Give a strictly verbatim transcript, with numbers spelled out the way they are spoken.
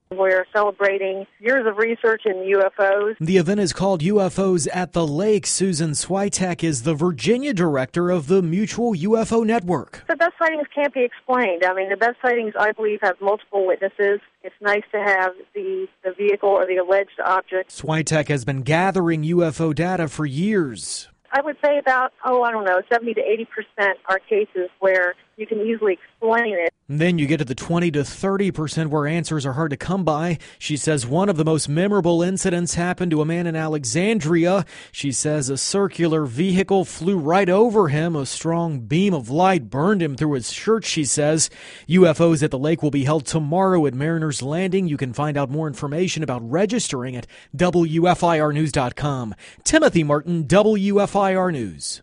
We're celebrating years of research in U F Os. The event is called U F Os at the Lake. Susan Switek is the Virginia director of the Mutual U F O Network. The best sightings can't be explained. I mean, the best sightings, I believe, have multiple witnesses. It's nice to have the, the vehicle or the alleged object. Switek has been gathering U F O data for years. I would say about, oh, I don't know, seventy to eighty percent are cases where you can easily explain it. And then you get to the twenty to thirty percent where answers are hard to come by. She says one of the most memorable incidents happened to a man in Alexandria. She says a circular vehicle flew right over him. A strong beam of light burned him through his shirt, she says. U F Os at the lake will be held tomorrow at Mariners Landing. You can find out more information about registering at W F I R news dot com. Timothy Martin, W F I R News.